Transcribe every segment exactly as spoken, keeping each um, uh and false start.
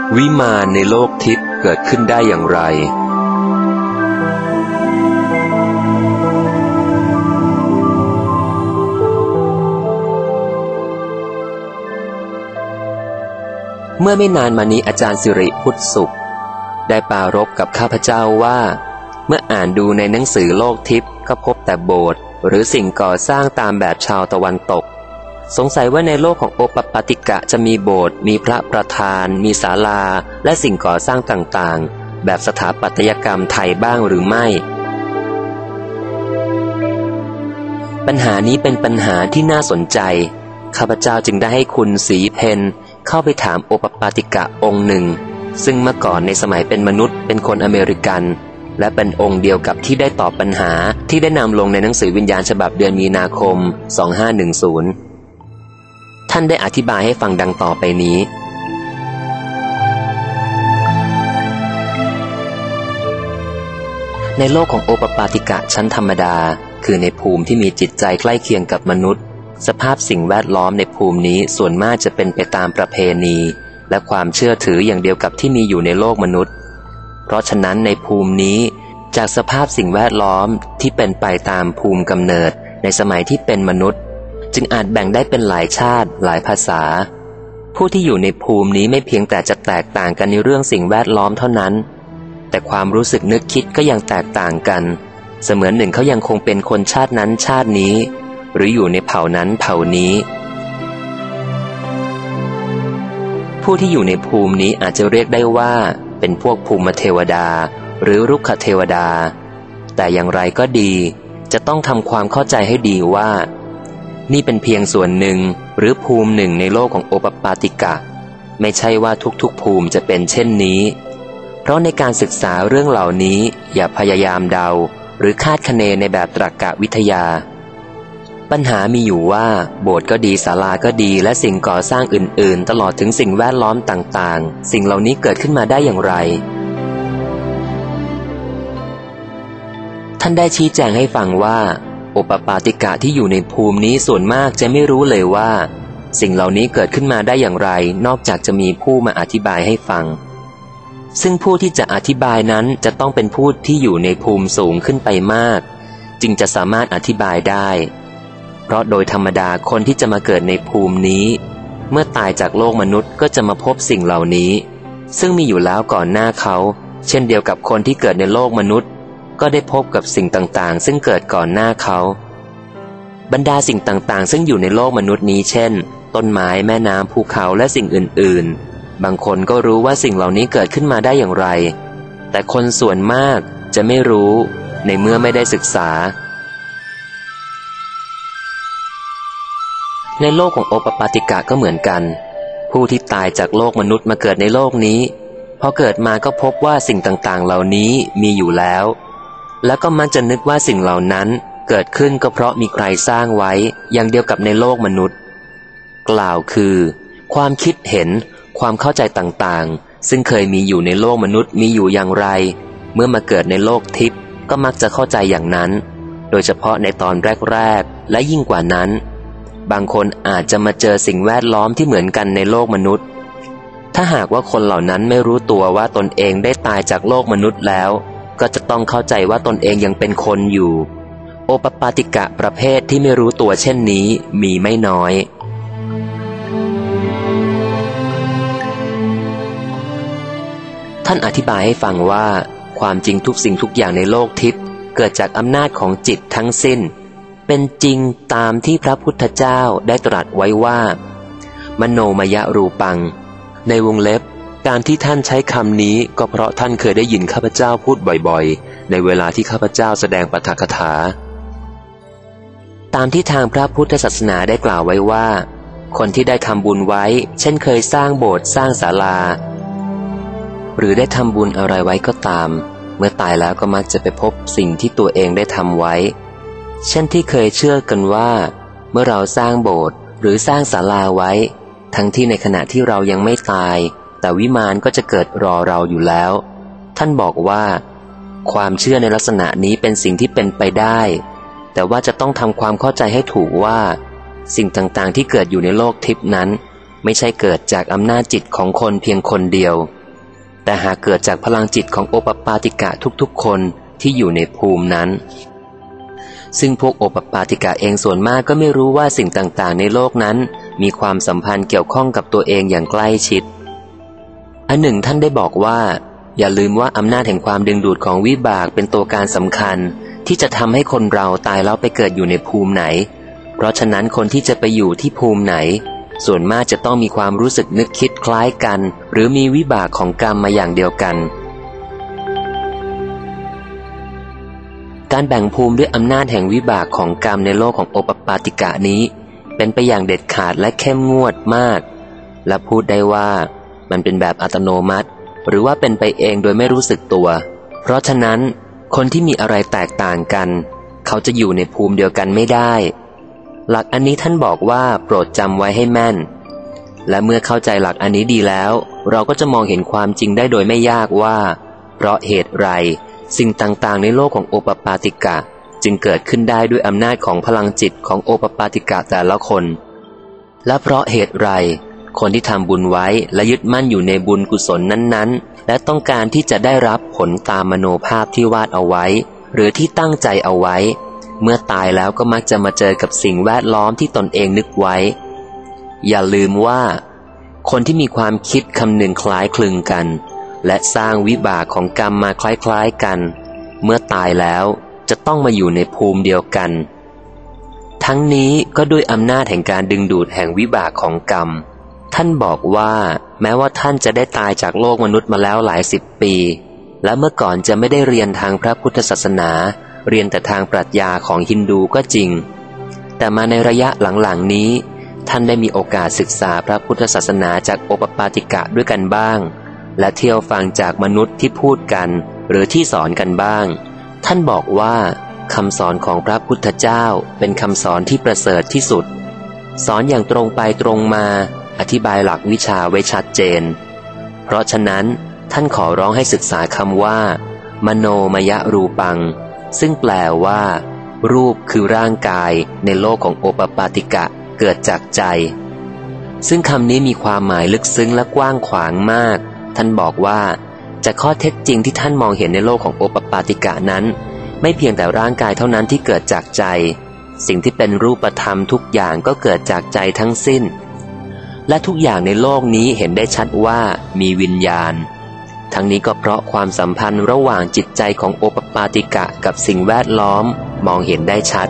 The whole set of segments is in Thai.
วิมานในโลกทิพย์เกิดขึ้นได้อย่างไรเมื่อไม่นานมานี้อาจารย์สิริพุทธสุขได้ปรารภกับข้าพเจ้าว่าเมื่ออ่านดูในหนังสือโลกทิพย์ก็พบแต่โบสถ์หรือสิ่งก่อสร้างตามแบบชาวตะวันตกสงสัยว่าในโลกของโอปปาติกะจะมีโบสถ์มีพระประธานมีศาลาและสิ่งก่อสร้างต่างๆแบบสถาปัตยกรรมไทยบ้างหรือไม่ปัญหานี้เป็นปัญหาที่น่าสนใจข้าพเจ้าจึงได้ให้คุณศรีเพนเข้าไปถามโอปปาติกะองค์หนึ่งซึ่งเมื่อก่อนในสมัยเป็นมนุษย์เป็นคนอเมริกันและเป็นองค์เดียวกับที่ได้ตอบปัญหาที่ได้นำลงในหนังสือวิญญาณฉบับเดือนมีนาคมสองห้าหนึ่งศูนย์ท่านได้อธิบายให้ฟังดังต่อไปนี้ในโลกของโอปปาติกะชั้นธรรมดาคือในภูมิที่มีจิตใจใกล้เคียงกับมนุษย์สภาพสิ่งแวดล้อมในภูมินี้ส่วนมากจะเป็นไปตามประเพณีและความเชื่อถืออย่างเดียวกับที่มีอยู่ในโลกมนุษย์เพราะฉะนั้นในภูมินี้จากสภาพสิ่งแวดล้อมที่เป็นไปตามภูมิกำเนิดในสมัยที่เป็นมนุษย์จึงอาจแบ่งได้เป็นหลายชาติหลายภาษาผู้ที่อยู่ในภูมินี้ไม่เพียงแต่จะแตกต่างกันในเรื่องสิ่งแวดล้อมเท่านั้นแต่ความรู้สึกนึกคิดก็ยังแตกต่างกันเสมือนหนึ่งเขายังคงเป็นคนชาตินั้นชาตินี้หรืออยู่ในเผ่านั้นเผ่านี้ผู้ที่อยู่ในภูมินี้อาจจะเรียกได้ว่าเป็นพวกภูมิเทวดาหรือรุกขเทวดาแต่อย่างไรก็ดีจะต้องทำความเข้าใจให้ดีว่านี่เป็นเพียงส่วนหนึ่งหรือภูมิหนึ่งในโลกของโอปปาติกะไม่ใช่ว่าทุกๆภูมิจะเป็นเช่นนี้เพราะในการศึกษาเรื่องเหล่านี้อย่าพยายามเดาหรือคาดคะเนในแบบตรรกะวิทยาปัญหามีอยู่ว่าโบสถ์ก็ดีศาลาก็ดีและสิ่งก่อสร้างอื่นๆตลอดถึงสิ่งแวดล้อมต่างๆสิ่งเหล่านี้เกิดขึ้นมาได้อย่างไรท่านได้ชี้แจงให้ฟังว่าโอปปาติกะที่อยู่ในภูมินี้ส่วนมากจะไม่รู้เลยว่าสิ่งเหล่านี้เกิดขึ้นมาได้อย่างไรนอกจากจะมีผู้มาอธิบายให้ฟังซึ่งผู้ที่จะอธิบายนั้นจะต้องเป็นผู้ที่อยู่ในภูมิสูงขึ้นไปมากจึงจะสามารถอธิบายได้เพราะโดยธรรมดาคนที่จะมาเกิดในภูมินี้เมื่อตายจากโลกมนุษย์ก็จะมาพบสิ่งเหล่านี้ซึ่งมีอยู่แล้วก่อนหน้าเขาเช่นเดียวกับคนที่เกิดในโลกมนุษย์ก็ได้พบกับสิ่งต่างๆซึ่งเกิดก่อนหน้าเขาบรรดาสิ่งต่างๆซึ่งอยู่ในโลกมนุษย์นี้เช่นต้นไม้แม่น้ำภูเขาและสิ่งอื่นๆบางคนก็รู้ว่าสิ่งเหล่านี้เกิดขึ้นมาได้อย่างไรแต่คนส่วนมากจะไม่รู้ในเมื่อไม่ได้ศึกษาในโลกของโอปปาติกะก็เหมือนกันผู้ที่ตายจากโลกมนุษย์มาเกิดในโลกนี้พอเกิดมาก็พบว่าสิ่งต่างๆเหล่านี้มีอยู่แล้วแล้วก็มักจะนึกว่าสิ่งเหล่านั้นเกิดขึ้นก็เพราะมีใครสร้างไว้อย่างเดียวกับในโลกมนุษย์กล่าวคือความคิดเห็นความเข้าใจต่างๆซึ่งเคยมีอยู่ในโลกมนุษย์มีอยู่อย่างไรเมื่อมาเกิดในโลกทิพย์ก็มักจะเข้าใจอย่างนั้นโดยเฉพาะในตอนแรกๆและยิ่งกว่านั้นบางคนอาจจะมาเจอสิ่งแวดล้อมที่เหมือนกันในโลกมนุษย์ถ้าหากว่าคนเหล่านั้นไม่รู้ตัวว่าตนเองได้ตายจากโลกมนุษย์แล้วก็จะต้องเข้าใจว่าตนเองยังเป็นคนอยู่โอปปาติกะประเภทที่ไม่รู้ตัวเช่นนี้มีไม่น้อยท่านอธิบายให้ฟังว่าความจริงทุกสิ่งทุกอย่างในโลกทิพย์เกิดจากอำนาจของจิตทั้งสิ้นเป็นจริงตามที่พระพุทธเจ้าได้ตรัสไว้ว่ามโนมยรูปังในวงเล็บการที่ท่านใช้คำนี้ก็เพราะท่านเคยได้ยินข้าพเจ้าพูดบ่อยๆในเวลาที่ข้าพเจ้าแสดงปาฐกถาตามที่ทางพระพุทธศาสนาได้กล่าวไว้ว่าคนที่ได้ทำบุญไว้เช่นเคยสร้างโบสถ์สร้างศาลาหรือได้ทำบุญอะไรไว้ก็ตามเมื่อตายแล้วก็มักจะไปพบสิ่งที่ตัวเองได้ทำไว้เช่นที่เคยเชื่อกันว่าเมื่อเราสร้างโบสถ์หรือสร้างศาลาไว้ทั้งที่ในขณะที่เรายังไม่ตายแต่วิมานก็จะเกิดรอเราอยู่แล้วท่านบอกว่าความเชื่อในลักษณะนี้เป็นสิ่งที่เป็นไปได้แต่ว่าจะต้องทำความเข้าใจให้ถูกว่าสิ่งต่างๆที่เกิดอยู่ในโลกทิพย์นั้นไม่ใช่เกิดจากอำนาจจิตของคนเพียงคนเดียวแต่หากเกิดจากพลังจิตของโอปปาติกะทุกๆคนที่อยู่ในภูมินั้นซึ่งพวกโอปปาติกะเองส่วนมากก็ไม่รู้ว่าสิ่งต่างๆในโลกนั้นมีความสัมพันธ์เกี่ยวข้องกับตัวเองอย่างใกล้ชิดอันหนึ่งท่านได้บอกว่าอย่าลืมว่าอำนาจแห่งความดึงดูดของวิบากเป็นตัวการสำคัญที่จะทำให้คนเราตายแล้วไปเกิดอยู่ในภูมิไหนเพราะฉะนั้นคนที่จะไปอยู่ที่ภูมิไหนส่วนมากจะต้องมีความรู้สึกนึกคิดคล้ายกันหรือมีวิบากของกรรมมาอย่างเดียวกันการแบ่งภูมิด้วยอำนาจแห่งวิบากของกรรมในโลกของโอปปาติกะนี้เป็นไปอย่างเด็ดขาดและเข้มงวดมากและพูดได้ว่ามันเป็นแบบอัตโนมัติหรือว่าเป็นไปเองโดยไม่รู้สึกตัวเพราะฉะนั้นคนที่มีอะไรแตกต่างกันเขาจะอยู่ในภูมิเดียวกันไม่ได้หลักอันนี้ท่านบอกว่าโปรดจำไว้ให้แม่นและเมื่อเข้าใจหลักอันนี้ดีแล้วเราก็จะมองเห็นความจริงได้โดยไม่ยากว่าเพราะเหตุไรสิ่งต่างๆในโลกของโอปปาติกะจึงเกิดขึ้นได้ด้วยอำนาจของพลังจิตของโอปปาติกะแต่ละคนและเพราะเหตุไรคนที่ทำบุญไว้และยึดมั่นอยู่ในบุญกุศลนั้นๆและต้องการที่จะได้รับผลตามมโนภาพที่วาดเอาไว้หรือที่ตั้งใจเอาไว้เมื่อตายแล้วก็มักจะมาเจอกับสิ่งแวดล้อมที่ตนเองนึกไว้อย่าลืมว่าคนที่มีความคิดคำนึงคล้ายคลึงกันและสร้างวิบากของกรรมมาคล้ายๆกันเมื่อตายแล้วจะต้องมาอยู่ในภูมิเดียวกันทั้งนี้ก็ด้วยอำนาจแห่งการดึงดูดแห่งวิบากของกรรมท่านบอกว่าแม้ว่าท่านจะได้ตายจากโลกมนุษย์มาแล้วหลายสิบปีและเมื่อก่อนจะไม่ได้เรียนทางพระพุทธศาสนาเรียนแต่ทางปรัชญาของฮินดูก็จริงแต่มาในระยะหลังๆนี้ท่านได้มีโอกาสศึกษาพระพุทธศาสนาจากโอปปาติกะด้วยกันบ้างและเที่ยวฟังจากมนุษย์ที่พูดกันหรือที่สอนกันบ้างท่านบอกว่าคำสอนของพระพุทธเจ้าเป็นคำสอนที่ประเสริฐที่สุดสอนอย่างตรงไปตรงมาอธิบายหลักวิชาไว้ชัดเจนเพราะฉะนั้นท่านขอร้องให้ศึกษาคำว่ามโนมยรูปังซึ่งแปลว่ารูปคือร่างกายในโลกของโอปปาติกะเกิดจากใจซึ่งคำนี้มีความหมายลึกซึ้งและกว้างขวางมากท่านบอกว่าจากข้อเท็จจริงที่ท่านมองเห็นในโลกของโอปปาติกะนั้นไม่เพียงแต่ร่างกายเท่านั้นที่เกิดจากใจสิ่งที่เป็นรูปธรรมทุกอย่างก็เกิดจากใจทั้งสิ้นและทุกอย่างในโลกนี้เห็นได้ชัดว่ามีวิญญาณทั้งนี้ก็เพราะความสัมพันธ์ระหว่างจิตใจของโอปปาติกะกับสิ่งแวดล้อมมองเห็นได้ชัด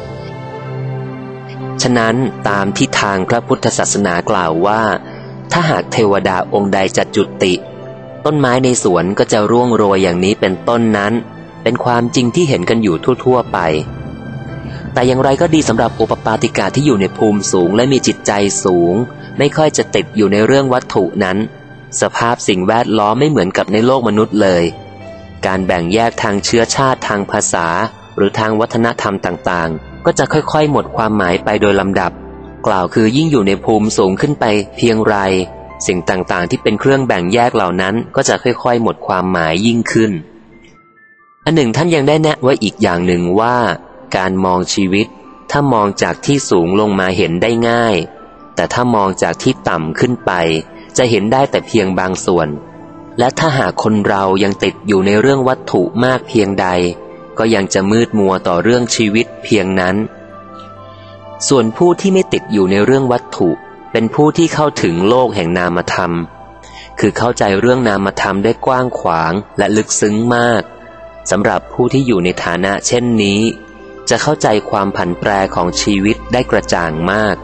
ฉะนั้นตามที่ทางพระพุทธศาสนากล่าวว่าถ้าหากเทวดาองค์ใดจะจุติต้นไม้ในสวนก็จะร่วงโรยอย่างนี้เป็นต้นนั้นเป็นความจริงที่เห็นกันอยู่ทั่วๆไปแต่อย่างไรก็ดีสำหรับโอปปาติกะที่อยู่ในภูมิสูงและมีจิตใจสูงไม่ค่อยจะติดอยู่ในเรื่องวัตถุนั้นสภาพสิ่งแวดล้อมไม่เหมือนกับในโลกมนุษย์เลยการแบ่งแยกทางเชื้อชาติทางภาษาหรือทางวัฒนธรรมต่างๆก็จะค่อยๆหมดความหมายไปโดยลำดับกล่าวคือยิ่งอยู่ในภูมิสูงขึ้นไปเพียงไรสิ่งต่างๆที่เป็นเครื่องแบ่งแยกเหล่านั้นก็จะค่อยๆหมดความหมายยิ่งขึ้นอันหนึ่งท่านยังได้แนะไว้อีกอย่างหนึ่งว่าการมองชีวิตถ้ามองจากที่สูงลงมาเห็นได้ง่ายแต่ถ้ามองจากที่ต่ำขึ้นไปจะเห็นได้แต่เพียงบางส่วนและถ้าหากคนเรายังติดอยู่ในเรื่องวัตถุมากเพียงใดก็ยังจะมืดมัวต่อเรื่องชีวิตเพียงนั้นส่วนผู้ที่ไม่ติดอยู่ในเรื่องวัตถุเป็นผู้ที่เข้าถึงโลกแห่งนามธรรมคือเข้าใจเรื่องนามธรรมได้กว้างขวางและลึกซึ้งมากสำหรับผู้ที่อยู่ในฐานะเช่นนี้จะเข้าใจความผันแปรของชีวิตได้กระจ่างมาก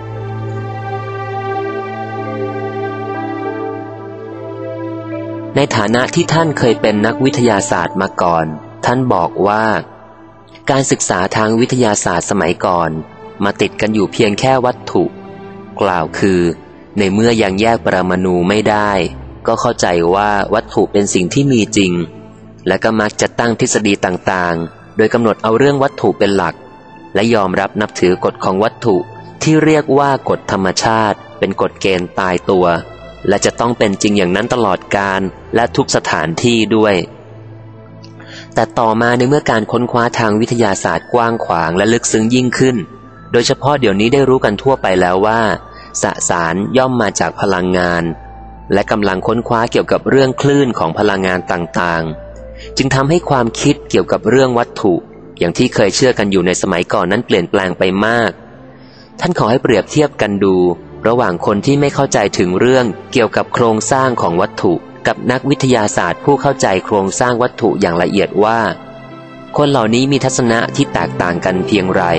ในฐานะที่ท่านเคยเป็นนักวิทยาศาสตร์มาก่อนท่านบอกว่าการศึกษาทางวิทยาศาสตร์สมัยก่อนมาติดกันอยู่เพียงแค่วัตถุกล่าวคือในเมื่อยังแยกปรมาณูไม่ได้ก็เข้าใจว่าวัตถุเป็นสิ่งที่มีจริงและก็มักจะตั้งทฤษฎีต่างๆโดยกำหนดเอาเรื่องวัตถุเป็นหลักและยอมรับนับถือกฎของวัตถุที่เรียกว่ากฎธรรมชาติเป็นกฎเกณฑ์ตายตัวและจะต้องเป็นจริงอย่างนั้นตลอดกาลและทุกสถานที่ด้วยแต่ต่อมาในเมื่อการค้นคว้าทางวิทยาศาสตร์กว้างขวางและลึกซึ้งยิ่งขึ้นโดยเฉพาะเดี๋ยวนี้ได้รู้กันทั่วไปแล้วว่าสสารย่อมมาจากพลังงานและกำลังค้นคว้าเกี่ยวกับเรื่องคลื่นของพลังงานต่างๆจึงทำให้ความคิดเกี่ยวกับเรื่องวัตถุอย่างที่เคยเชื่อกันอยู่ในสมัยก่อนนั้นเปลี่ยนแปลงไปมากท่านขอให้เปรียบเทียบกันดูระหว่างคนที่ไม่เข้าใจถึงเรื่องเกี่ยวกับโครงสร้างของวัตถุกับนักวิทยาศาสตร์ผู้เข้าใจโครงสร้างวัตถุอย่างละเอียดว่าคนเหล่านี้มีทัศนะที่แตกต่างกันเพียงไร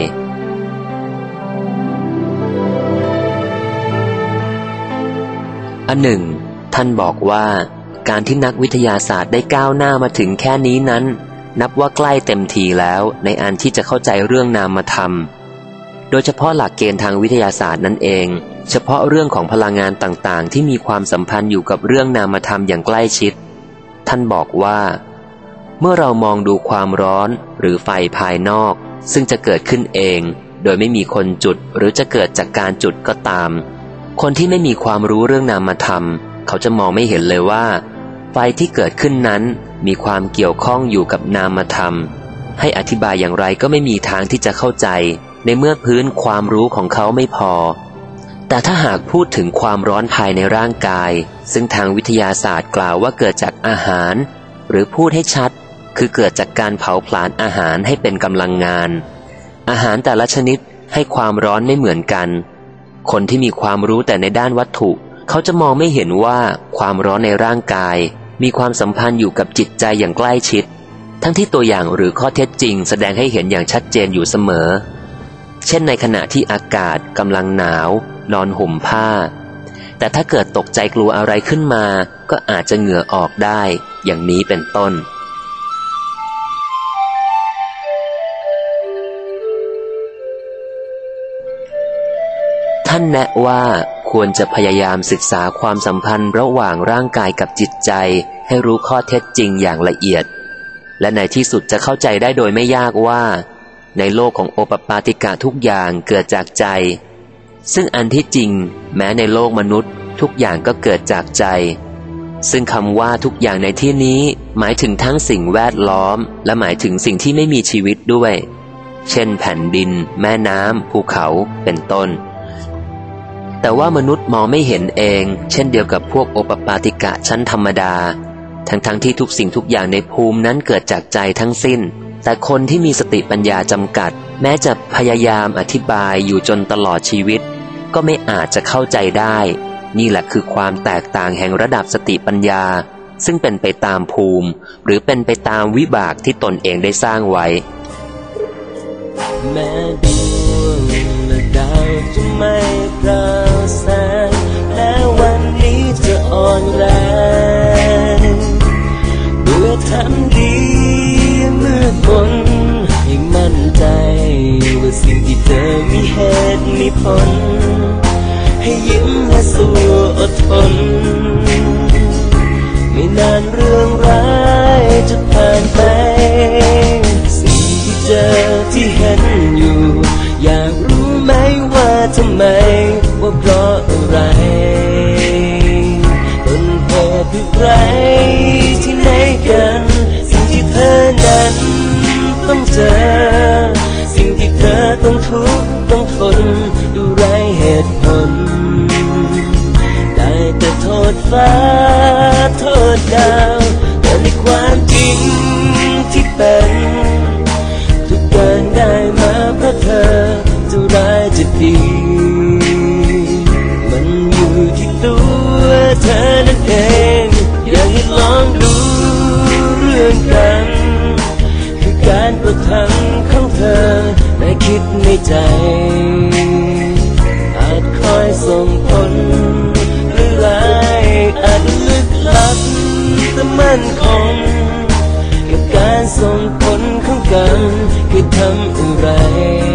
อันหนึ่งท่านบอกว่าการที่นักวิทยาศาสตร์ได้ก้าวหน้ามาถึงแค่นี้นั้นนับว่าใกล้เต็มทีแล้วในอันที่จะเข้าใจเรื่องนามธรรมโดยเฉพาะหลักเกณฑ์ทางวิทยาศาสตร์นั่นเองเฉพาะเรื่องของพลังงานต่างๆที่มีความสัมพันธ์อยู่กับเรื่องนามธรรมอย่างใกล้ชิดท่านบอกว่าเมื่อเรามองดูความร้อนหรือไฟภายนอกซึ่งจะเกิดขึ้นเองโดยไม่มีคนจุดหรือจะเกิดจากการจุดก็ตามคนที่ไม่มีความรู้เรื่องนามธรรมเขาจะมองไม่เห็นเลยว่าไฟที่เกิดขึ้นนั้นมีความเกี่ยวข้องอยู่กับนามธรรมให้อธิบายอย่างไรก็ไม่มีทางที่จะเข้าใจในเมื่อพื้นความรู้ของเขาไม่พอแต่ถ้าหากพูดถึงความร้อนภายในร่างกายซึ่งทางวิทยาศาสตร์กล่าวว่าเกิดจากอาหารหรือพูดให้ชัดคือเกิดจากการเผาผลาญอาหารให้เป็นกำลังงานอาหารแต่ละชนิดให้ความร้อนไม่เหมือนกันคนที่มีความรู้แต่ในด้านวัตถุเขาจะมองไม่เห็นว่าความร้อนในร่างกายมีความสัมพันธ์อยู่กับจิตใจอย่างใกล้ชิดทั้งที่ตัวอย่างหรือข้อเท็จจริงแสดงให้เห็นอย่างชัดเจนอยู่เสมอเช่นในขณะที่อากาศกำลังหนาวนอนห่มผ้าแต่ถ้าเกิดตกใจกลัวอะไรขึ้นมาก็อาจจะเหงื่อออกได้อย่างนี้เป็นต้นท่านแนะว่าควรจะพยายามศึกษาความสัมพันธ์ระหว่างร่างกายกับจิตใจให้รู้ข้อเท็จจริงอย่างละเอียดและในที่สุดจะเข้าใจได้โดยไม่ยากว่าในโลกของโอปปาติกะทุกอย่างเกิดจากใจซึ่งอันที่จริงแม้ในโลกมนุษย์ทุกอย่างก็เกิดจากใจซึ่งคำว่าทุกอย่างในที่นี้หมายถึงทั้งสิ่งแวดล้อมและหมายถึงสิ่งที่ไม่มีชีวิตด้วยเช่นแผ่นดินแม่น้ำภูเขาเป็นต้นแต่ว่ามนุษย์มองไม่เห็นเองเช่นเดียวกับพวกโอปปาติกะชั้นธรรมดาทั้งๆ ท, ที่ทุกสิ่งทุกอย่างในภูมินั้นเกิดจากใจทั้งสิ้นแต่คนที่มีสติปัญญาจำกัดแม้จะพยายามอธิบายอยู่จนตลอดชีวิตก็ไม่อาจจะเข้าใจได้นี่แหละคือความแตกต่างแห่งระดับสติปัญญาซึ่งเป็นไปตามภูมิหรือเป็นไปตามวิบากที่ตนเองได้สร้างไว้แม้ดวงและดาวจะไม่ปราศแสงและวันนี้จะอ่อนแรงเบื่อทำดีมืดมนให้มั่นใจว่าสิ่งที่เธอมีเหตุมีผลให้ยิ้มและสู้อดทนไม่นานเรื่องร้ายจะผ่านไปสิ่งที่เจอที่เห็นอยู่อยากรู้ไหมว่าทำไมว่าเพราะอะไรต้นเหตุคือใครที่ไหนกันสิ่งที่เธอนั้นต้องเจอสิ่งที่เธอต้องทุกข์ต้องทนดูไร้เหตุผลได้แต่โทษฟ้าโทษดาวแต่ในความจริงที่เป็นทุกอย่างได้มาเพราะเธอจะร้ายจะดีมันอยู่ที่ตัวเธอนั่นเองอยากให้ลองดูเรื่องกันคือการประทังของเธอได้คิดในใจอาจคอยส่งผลหรือร้ายอาจลึกลับแต่มั่นคงกับการส่งผลของกันคือทำอะไร